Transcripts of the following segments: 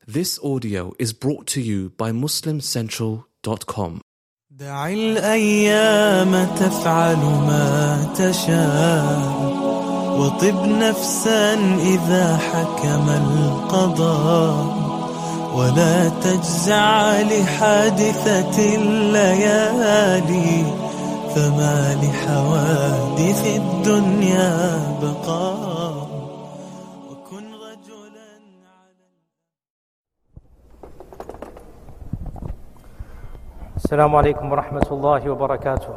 This audio is brought to you by MuslimCentral.com. دع الأيام تفعل ما تشاء وطب نفسا إذا حكم القضاء ولا تجزع لحادثة الليالي فما لحوادث الدنيا بقاء وكن رجلا السلام عليكم ورحمة الله وبركاته.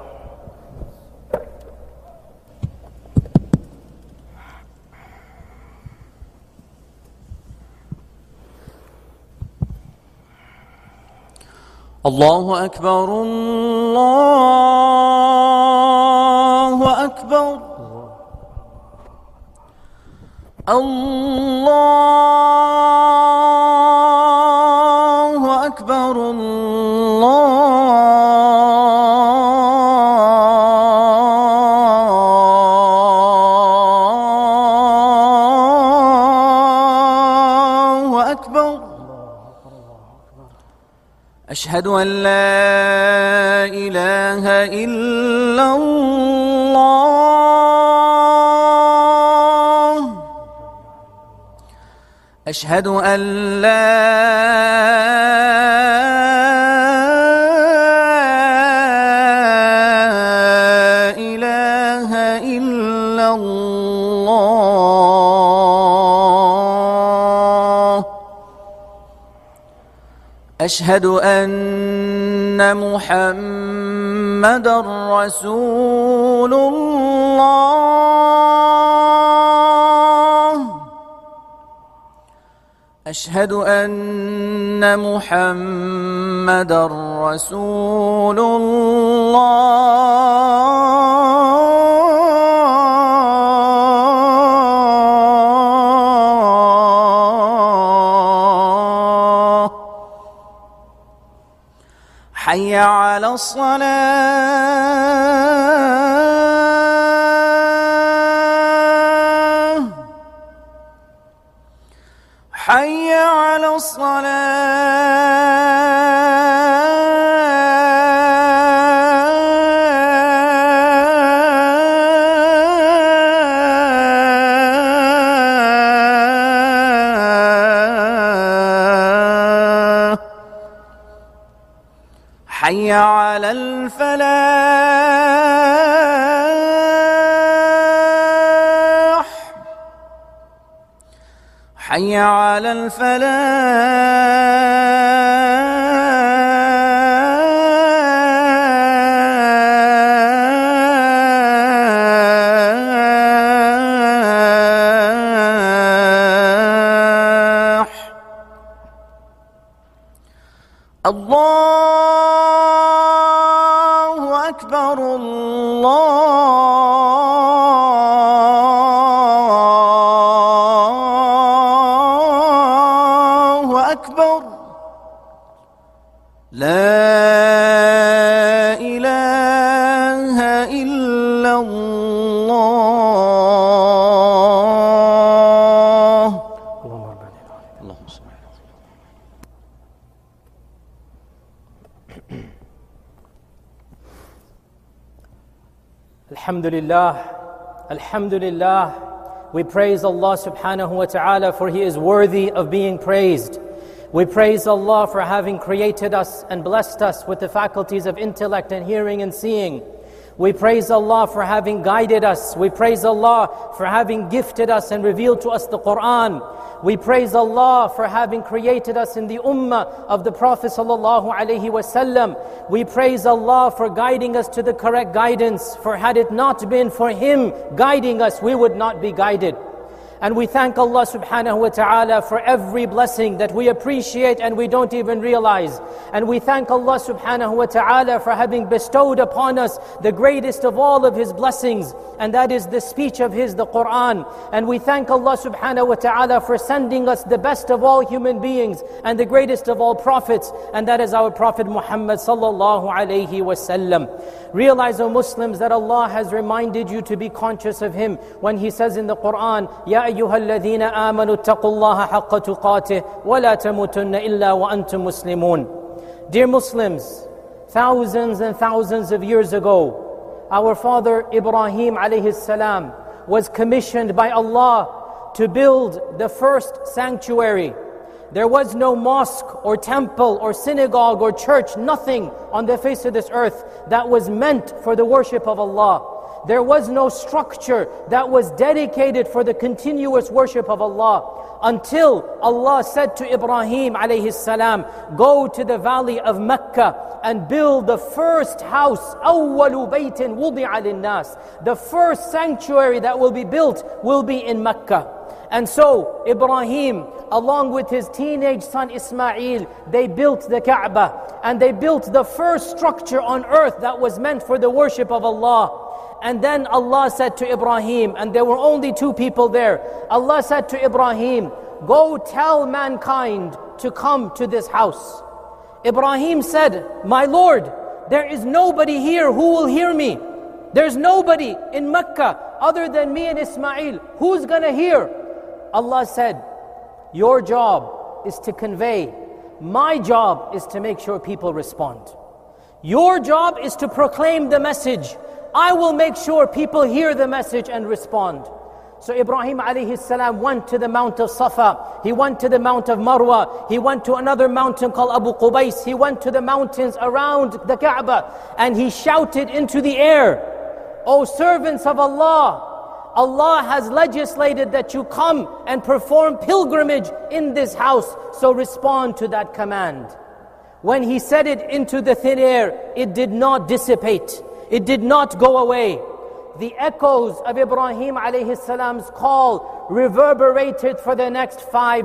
الله أكبر الله أكبر الله أكبر الله أكبر. أشهد أن لا إله إلا الله. أشهد أن لا إله إلا الله. أشهد أن محمدًا رسول الله. أشهد أن محمدًا رسول الله. حي على الصلاة. حي على الصلاة. حي على الفلاح. حي على الفلاح. الله أكبر الله أكبر. لا إله إلا الله. اللهم صل على Alhamdulillah, Alhamdulillah. We praise Allah subhanahu wa ta'ala for He is worthy of being praised. We praise Allah for having created us and blessed us with the faculties of intellect and hearing and seeing. We praise Allah for having guided us. We praise Allah for having gifted us and revealed to us the Qur'an. We praise Allah for having created us in the ummah of the Prophet sallallahu alaihi wasallam. We praise Allah for guiding us to the correct guidance. For had it not been for Him guiding us, we would not be guided. And we thank Allah subhanahu wa ta'ala for every blessing that we appreciate and we don't even realize. And we thank Allah subhanahu wa ta'ala for having bestowed upon us the greatest of all of His blessings, and that is the speech of His, the Qur'an. And we thank Allah subhanahu wa ta'ala for sending us the best of all human beings and the greatest of all prophets, and that is our Prophet Muhammad sallallahu alayhi wa sallam. Realize, O Muslims, that Allah has reminded you to be conscious of Him when He says in the Qur'an, Ya أيها الذين آمنوا اتقوا الله حق تقاته ولا تموتن إلا وأنتم مسلمون. Dear Muslims, thousands and thousands of years ago, our father Ibrahim alayhi salam was commissioned by Allah to build the first sanctuary. There was no mosque or temple or synagogue or church, nothing on the face of this earth that was meant for the worship of Allah. There was no structure that was dedicated for the continuous worship of Allah, until Allah said to Ibrahim alayhi salam, go to the valley of Mecca and build the first house, أَوَّلُ بَيْتٍ وُضِعَ لِلنَّاسِ. The first sanctuary that will be built will be in Mecca. And so Ibrahim, along with his teenage son Ismail, they built the Kaaba, and they built the first structure on earth that was meant for the worship of Allah. And then Allah said to Ibrahim, and there were only two people there, Allah said to Ibrahim, go tell mankind to come to this house. Ibrahim said, my Lord, there is nobody here who will hear me. There's nobody in Mecca other than me and Ismail. Who's gonna hear? Allah said, your job is to convey. My job is to make sure people respond. Your job is to proclaim the message. I will make sure people hear the message and respond. So Ibrahim alayhi salam went to the mount of Safa. He went to the mount of Marwa. He went to another mountain called Abu Qubais. He went to the mountains around the Kaaba, and he shouted into the air, O servants of Allah, Allah has legislated that you come and perform pilgrimage in this house, so respond to that command. When he said it into the thin air, it did not dissipate. It did not go away. The echoes of Ibrahim alayhi salam's call reverberated for the next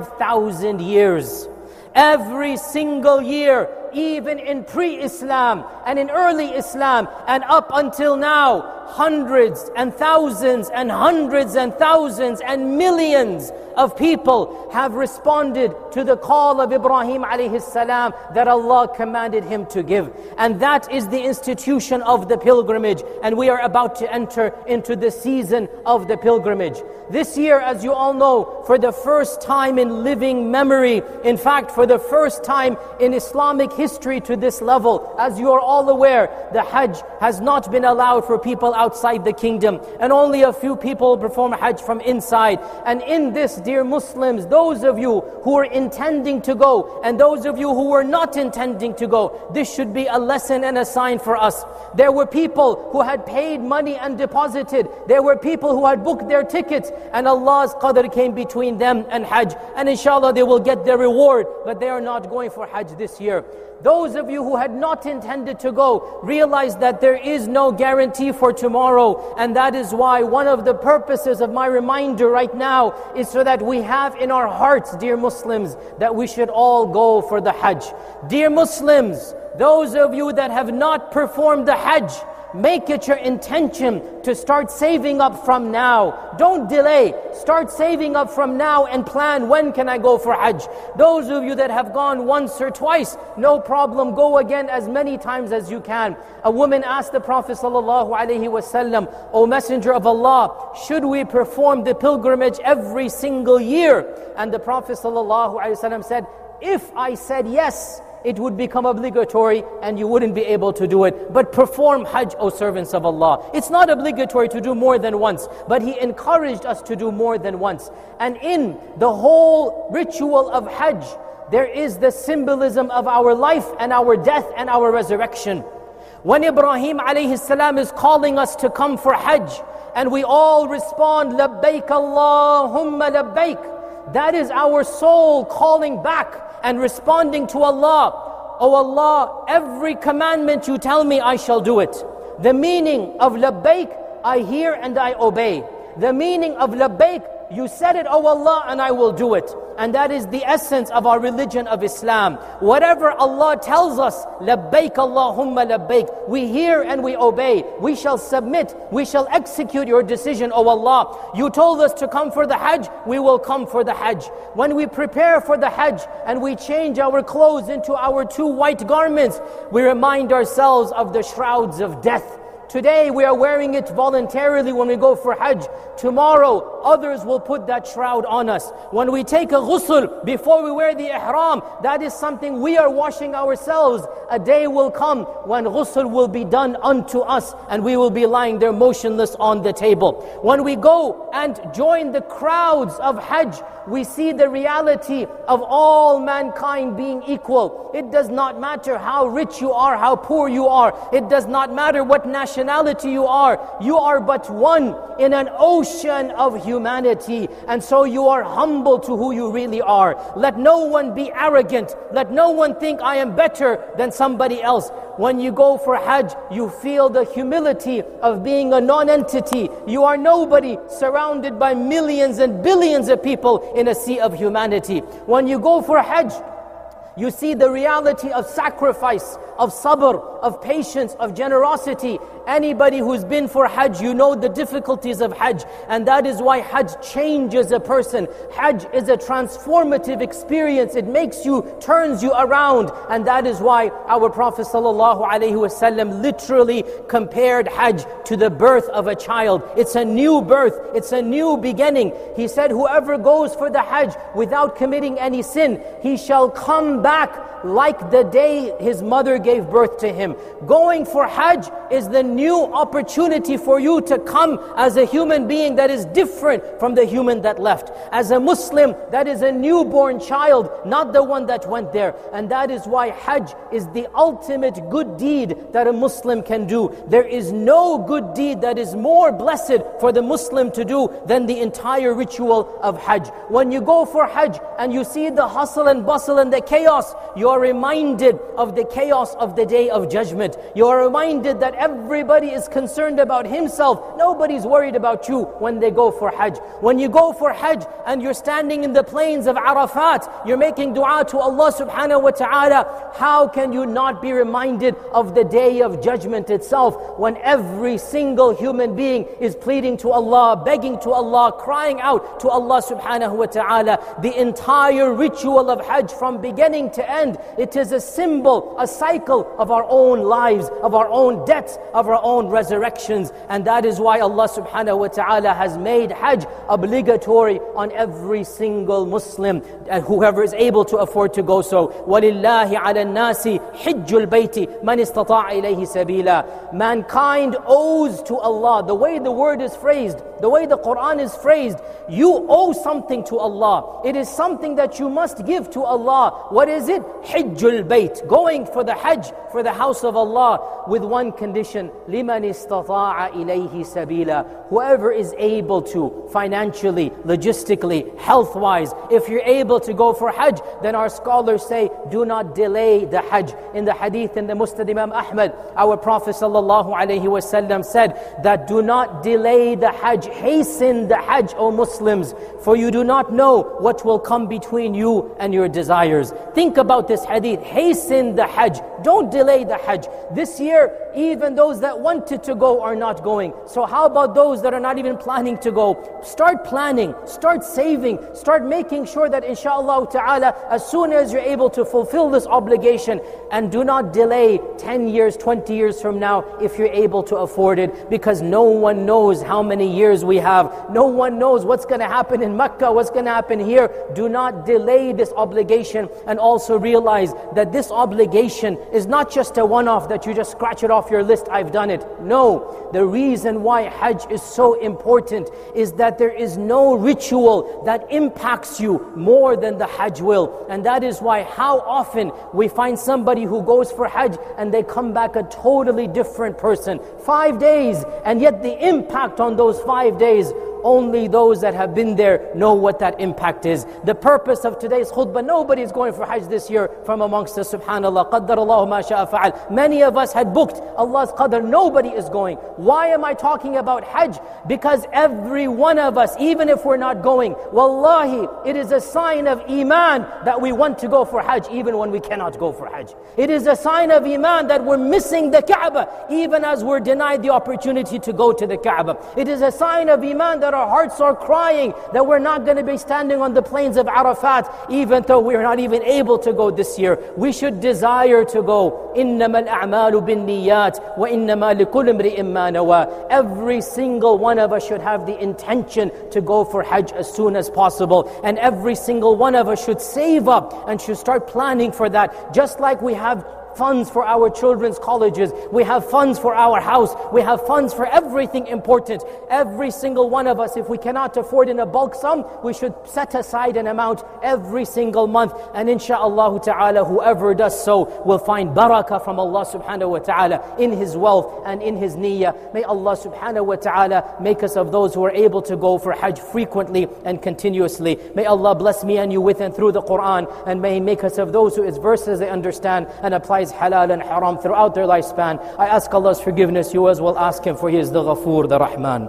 5,000 years. Every single year, even in pre-Islam and in early Islam and up until now, hundreds and thousands and hundreds and thousands and millions of people have responded to the call of Ibrahim alayhi salam that Allah commanded him to give. And that is the institution of the pilgrimage. And we are about to enter into the season of the pilgrimage. This year, as you all know, for the first time in living memory, in fact, for the first time in Islamic history to this level, as you are all aware, the Hajj has not been allowed for people outside the kingdom, and only a few people perform Hajj from inside. And in this, dear Muslims, those of you who are intending to go, and those of you who are not intending to go, this should be a lesson and a sign for us. There were people who had paid money and deposited. There were people who had booked their tickets, and Allah's qadr came between them and Hajj. And inshallah they will get their reward, but they are not going for Hajj this year. Those of you who had not intended to go, realize that there is no guarantee for tomorrow. And that is why one of the purposes of my reminder right now is so that we have in our hearts, dear Muslims, that we should all go for the Hajj. Dear Muslims, those of you that have not performed the Hajj, make it your intention to start saving up from now. Don't delay. Start saving up from now and plan, when can I go for Hajj? Those of you that have gone once or twice, no problem, go again as many times as you can. A woman asked the Prophet ﷺ, O Messenger of Allah, should we perform the pilgrimage every single year? And the Prophet ﷺ said, if I said yes, it would become obligatory and you wouldn't be able to do it. But perform Hajj, O servants of Allah. It's not obligatory to do more than once, but He encouraged us to do more than once. And in the whole ritual of Hajj, there is the symbolism of our life and our death and our resurrection. When Ibrahim alayhi salam is calling us to come for Hajj, and we all respond, Labbaik Allahumma Labbaik, that is our soul calling back and responding to Allah. Oh Allah, every commandment you tell me, I shall do it. The meaning of Labbaik, I hear and I obey. The meaning of Labbaik, you said it, oh Allah, and I will do it. And that is the essence of our religion of Islam. Whatever Allah tells us, Labbaik Allahumma Labbaik, we hear and we obey. We shall submit, we shall execute your decision, oh Allah. You told us to come for the Hajj, we will come for the Hajj. When we prepare for the Hajj and we change our clothes into our 2 white garments, we remind ourselves of the shrouds of death. Today we are wearing it voluntarily when we go for Hajj. Tomorrow others will put that shroud on us. When we take a ghusl before we wear the ihram, that is something we are washing ourselves. A day will come when ghusl will be done unto us and we will be lying there motionless on the table. When we go and join the crowds of Hajj, we see the reality of all mankind being equal. It does not matter how rich you are, how poor you are. It does not matter what nationality you are. You are but one in an ocean of humanity. And so you are humble to who you really are. Let no one be arrogant. Let no one think I am better than somebody else. When you go for Hajj, you feel the humility of being a non-entity. You are nobody surrounded by millions and billions of people in a sea of humanity. When you go for Hajj, you see the reality of sacrifice, of sabr, of patience, of generosity. Anybody who's been for Hajj, you know the difficulties of Hajj. And that is why Hajj changes a person. Hajj is a transformative experience. It makes you, turns you around. And that is why our Prophet ﷺ literally compared Hajj to the birth of a child. It's a new birth. It's a new beginning. He said, whoever goes for the Hajj without committing any sin, he shall come back like the day his mother gave birth to him. Going for Hajj is the new opportunity for you to come as a human being that is different from the human that left. As a Muslim, that is a newborn child, not the one that went there. And that is why Hajj is the ultimate good deed that a Muslim can do. There is no good deed that is more blessed for the Muslim to do than the entire ritual of Hajj. When you go for Hajj and you see the hustle and bustle and the chaos, you are reminded of the chaos of the Day of Judgment. You are reminded that everybody is concerned about himself. Nobody's worried about you when they go for Hajj. When you go for Hajj and you're standing in the plains of Arafat, you're making dua to Allah subhanahu wa ta'ala, how can you not be reminded of the Day of Judgment itself, when every single human being is pleading to Allah, begging to Allah, crying out to Allah subhanahu wa ta'ala. The entire ritual of Hajj from beginning to end, it is a symbol, a cycle of our own lives, of our own deaths, of our own resurrections. And that is why Allah subhanahu wa ta'ala has made Hajj obligatory on every single Muslim, and whoever is able to afford to go so. وَلِلَّهِ عَلَى النَّاسِ حِجُّ الْبَيْتِ مَنِ اسْتَطَاعَ إِلَيْهِ سَبِيلًا. Mankind owes to Allah. The way the word is phrased, the way the Quran is phrased, you owe something to Allah. It is something that you must give to Allah. What is it? Hijjul Bayt, going for the Hajj, for the house of Allah, with one condition: لِمَنِ اسْتَطَاعَ إِلَيْهِ سَبِيلًا. Whoever is able to, financially, logistically, health-wise, if you're able to go for Hajj, then our scholars say, do not delay the Hajj. In the hadith in the Musnad Imam Ahmad, our Prophet ﷺ said that do not delay the Hajj, hasten the Hajj, O Muslims, for you do not know what will come between you and your desires. Think about this hadith, hasten the Hajj, don't delay the Hajj. This year, even those that wanted to go are not going. So how about those that are not even planning to go? Start planning, start saving, start making sure that inshallah ta'ala, as soon as you're able to fulfill this obligation, and do not delay 10 years, 20 years from now if you're able to afford it, because no one knows how many years we have. No one knows what's going to happen in Mecca, what's going to happen here. Do not delay this obligation, and also realize that this obligation is not just a one-off that you just scratch it off your list, I've done it. No, the reason why Hajj is so important is that there is no ritual that impacts you more than the Hajj will. And that is why how often we find somebody who goes for Hajj and they come back a totally different person. 5 days, and yet the impact on those 5 days, only those that have been there know what that impact is. The purpose of today's khutbah, nobody is going for Hajj this year from amongst us, subhanAllah. قَدَّرَ اللَّهُ مَا شَاءَ فَعَلْ. Many of us had booked Allah's qadr, nobody is going. Why am I talking about Hajj? Because every one of us, even if we're not going, wallahi, it is a sign of iman that we want to go for Hajj even when we cannot go for Hajj. It is a sign of iman that we're missing the Kaaba even as we're denied the opportunity to go to the Kaaba. It is a sign of iman that our hearts are crying that we're not going to be standing on the plains of Arafat, even though we're not even able to go this year. We should desire to go. إِنَّمَا الْأَعْمَالُ بِالنِّيَّاتِ وَإِنَّمَا لِكُلِّ امْرِئٍ مَّا نَوَى. Every single one of us should have the intention to go for Hajj as soon as possible. And every single one of us should save up and should start planning for that. Just like we have funds for our children's colleges, we have funds for our house, we have funds for everything important. Every single one of us, if we cannot afford in a bulk sum, we should set aside an amount every single month. And insha'Allah ta'ala, whoever does so will find barakah from Allah subhanahu wa ta'ala in his wealth and in his niyyah. May Allah subhanahu wa ta'ala make us of those who are able to go for Hajj frequently and continuously. May Allah bless me and you with and through the Quran, and may He make us of those who His verses they understand and apply halal and haram throughout their lifespan. I ask Allah's forgiveness. You as well ask Him, for He is the Ghafoor, the Rahman.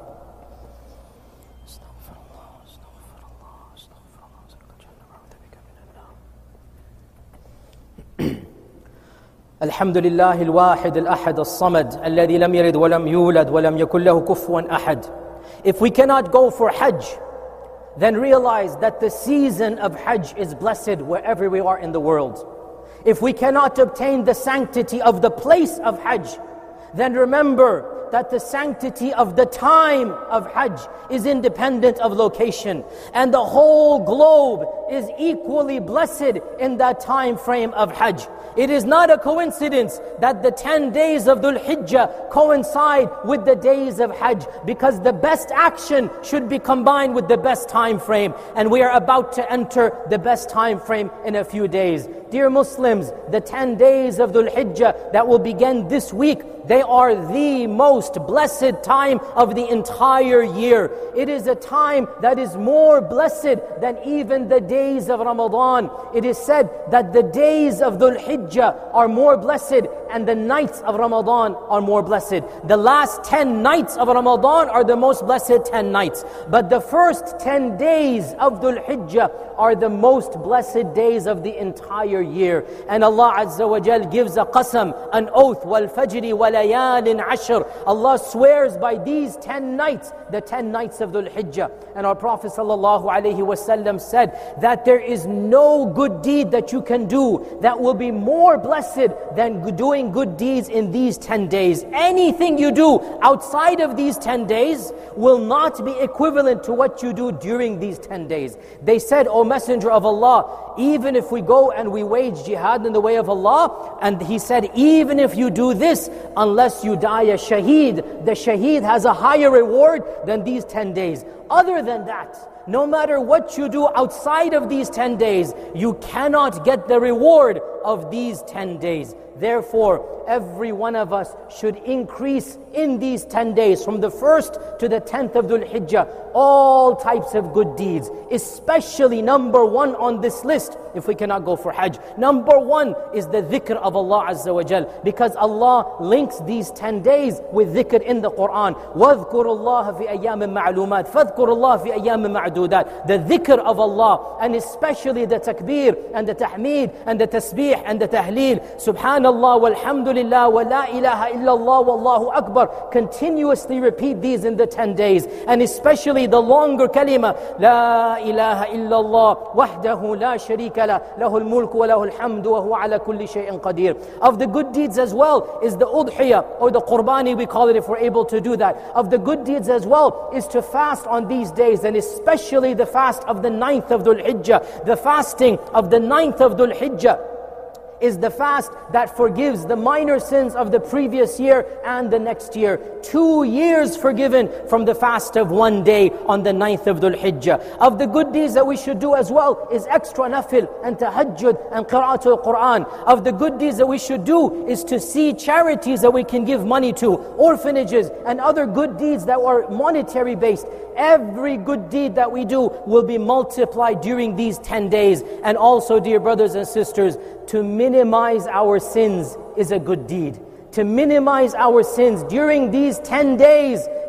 الحمد لله الواحد الأحد الصمد الذي لم يلد ولم يولد ولم يكن له كفوا أحد. If we cannot go for Hajj, then realize that the season of Hajj is blessed wherever we are in the world. If we cannot obtain the sanctity of the place of Hajj, then remember that the sanctity of the time of Hajj is independent of location. And the whole globe is equally blessed in that time frame of Hajj. It is not a coincidence that the 10 days of Dhul Hijjah coincide with the days of Hajj, because the best action should be combined with the best time frame. And we are about to enter the best time frame in a few days. Dear Muslims, the 10 days of Dhul Hijjah that will begin this week, they are the most blessed time of the entire year. It is a time that is more blessed than even the days of Ramadan. It is said that the days of Dhul Hijjah are more blessed and the nights of Ramadan are more blessed. The last 10 nights of Ramadan are the most blessed 10 nights. But the first 10 days of Dhul Hijjah are the most blessed days of the entire year. And Allah Azza wa Jal gives a qasam, an oath, وَالْفَجْرِ وَلَيَالٍ عَشْرٍ. Allah swears by these 10 nights, the 10 nights of Dhul Hijjah. And our Prophet sallallahu alaihi wasallam said that there is no good deed that you can do that will be more blessed than doing good deeds in these 10 days. Anything you do outside of these 10 days will not be equivalent to what you do during these 10 days. They said, O Messenger of Allah, even if we go and we wage jihad in the way of Allah, and he said, even if you do this, unless you die a shaheed, the shaheed has a higher reward than these 10 days. Other than that, no matter what you do outside of these 10 days, you cannot get the reward of these 10 days. Therefore, every one of us should increase in these 10 days, from the 1st to the 10th of Dhul Hijjah, all types of good deeds. Especially number one on this list, if we cannot go for Hajj, number one is the dhikr of Allah Azza wa Jal, because Allah links these 10 days with dhikr in the Quran. وَاذْكُرُوا اللَّهَ فِي أَيَّامٍ مَعْلُومَاتٍ فَاذْكُرُوا اللَّهَ فِي أَيَّامٍ مَعْدُودَاتٍ. The dhikr of Allah, and especially the takbir and the tahmeed and the tasbih and the tahleel, subhanallah walhamdulillah wa la ilaha illallah wallahu akbar. Continuously repeat these in the 10 days, and especially the longer kalima, la ilaha illallah wahdahu la sharika la lahul mulku wa lahul hamdu wa huwa ala kulli shay'in qadir. Of the good deeds as well is the udhiyah, or the qurbani we call it if we're able to do that. Of the good deeds as well is to fast on these days, and especially the fast of the 9th of Dhul Hijjah. The fasting of the 9th of Dhul Hijjah is the fast that forgives the minor sins of the previous year and the next year. 2 years forgiven from the fast of 1 day on the 9th of Dhul Hijjah. Of the good deeds that we should do as well is extra nafil and tahajjud and qira'atul Quran. Of the good deeds that we should do is to see charities that we can give money to, orphanages and other good deeds that are monetary based. Every good deed that we do will be multiplied during these 10 days. And also, dear brothers and sisters, to minimize our sins is a good deed. To minimize our sins during these 10 days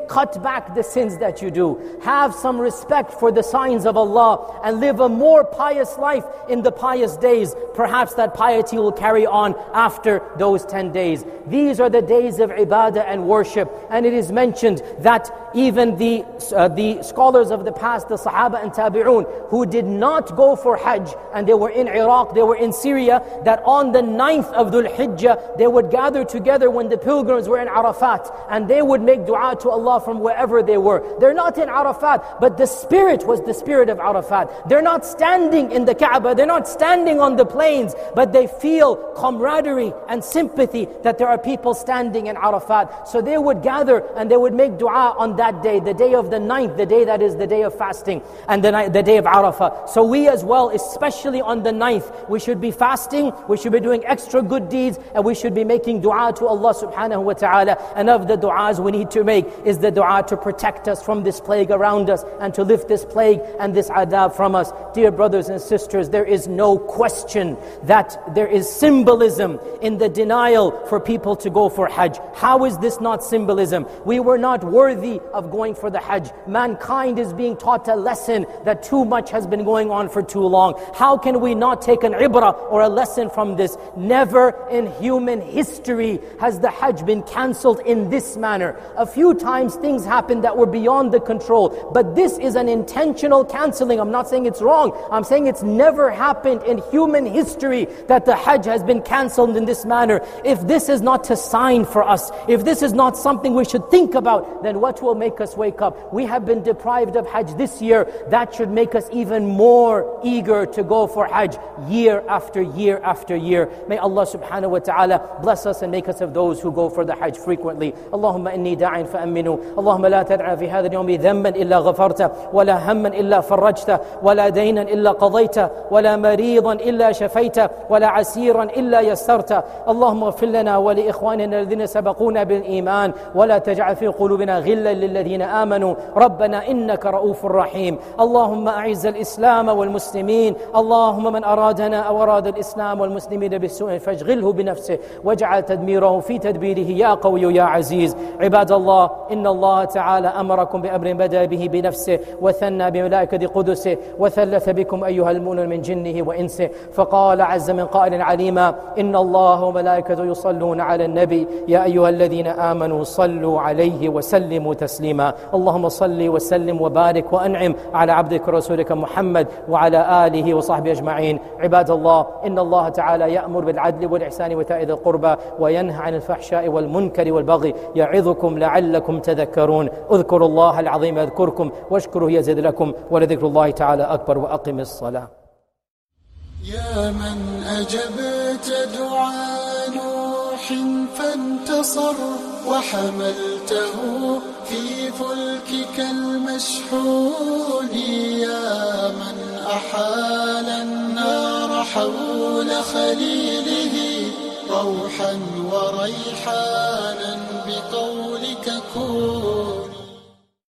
cut back the sins that you do. Have some respect for the signs of Allah and live a more pious life in the pious days. Perhaps that piety will carry on after those 10 days. These are the days of ibadah and worship. And it is mentioned that even the scholars of the past, the Sahaba and Tabi'un, who did not go for Hajj, and they were in Iraq, they were in Syria, that on the 9th of Dhul Hijjah, they would gather together when the pilgrims were in Arafat, and they would make dua to Allah from wherever they were. They're not in Arafat, but the spirit was the spirit of Arafat. They're not standing in the Kaaba, they're not standing on the plains, but they feel camaraderie and sympathy that there are people standing in Arafat. So they would gather and they would make dua on that day, the day of the 9th, the day that is the day of fasting, and the day of Arafah. So we as well, especially on the 9th, we should be fasting, we should be doing extra good deeds, and we should be making dua to Allah subhanahu wa ta'ala. And of the du'as we need to make is the dua to protect us from this plague around us and to lift this plague and this adab from us. Dear brothers and sisters, there is no question that there is symbolism in the denial for people to go for Hajj. How is this not symbolism? We were not worthy of going for the Hajj. Mankind is being taught a lesson that too much has been going on for too long. How can we not take an ibrah or a lesson from this? Never in human history has the Hajj been cancelled in this manner. A few times things happened that were beyond the control, but this is an intentional cancelling. I'm not saying it's wrong. I'm saying it's never happened in human history that the Hajj has been cancelled in this manner. If this is not a sign for us, if this is not something we should think about, then what will make us wake up? We have been deprived of Hajj this year. That should make us even more eager to go for Hajj year after year after year. May Allah subhanahu wa ta'ala bless us and make us of those who go for the Hajj frequently. Allahumma inni da'in fa'aminu. Allahumma la tad'a fi hadha al-yawmi dhanban illa ghafarta, wa la hamman illa farajta, wa la daynan illa qadayta, wa la maridan illa shafayta, wa la asiran illa yassarta. Allahumma ighfir lana wa li ikhwanina alladhina sabaquna bil iman, wa la taj'al fi qulubina ghillan lil ladhina amanu. Rabbana innaka ra'ufur rahim. Allahumma a'izz al-islam wal muslimin. Allahumma man aradana aw arada al-islam wal muslimin bis-su'in fashghilhu bi nafsihi waj'al tadmirahu fi tadbirihi ya qawiyyu ya aziz. Ibadallah, inna Allah ta'ala amarakum bi amrin bada bihi bi nafsihi wa thanna bi malaikati qudusihi wa thalatha bikum ayyuha al-mu'minun min jinnihi wa insihi. فقال عز من قائل عليما إن الله وملائكته يصلون على النبي يا أيها الذين آمنوا صلوا عليه وسلموا تسليما. اللهم صل وسلم وبارك وأنعم على عبدك ورسولك محمد وعلى آله وصحبه أجمعين. عباد الله، إن الله تعالى يأمر بالعدل والإحسان وإيتاء ذي القربى وينهى عن الفحشاء والمنكر والبغي يعظكم لعلكم تذكرون. اذكروا الله العظيم يذكركم واشكروه يزد لكم ولذكر الله تعالى أكبر. وأقم الصلاة. يا من أجبت دعاء نوح فانتصر وحملته في فلكك المشحون، يا من أحال النار حول خليله روحا وريحانا بقولك كن.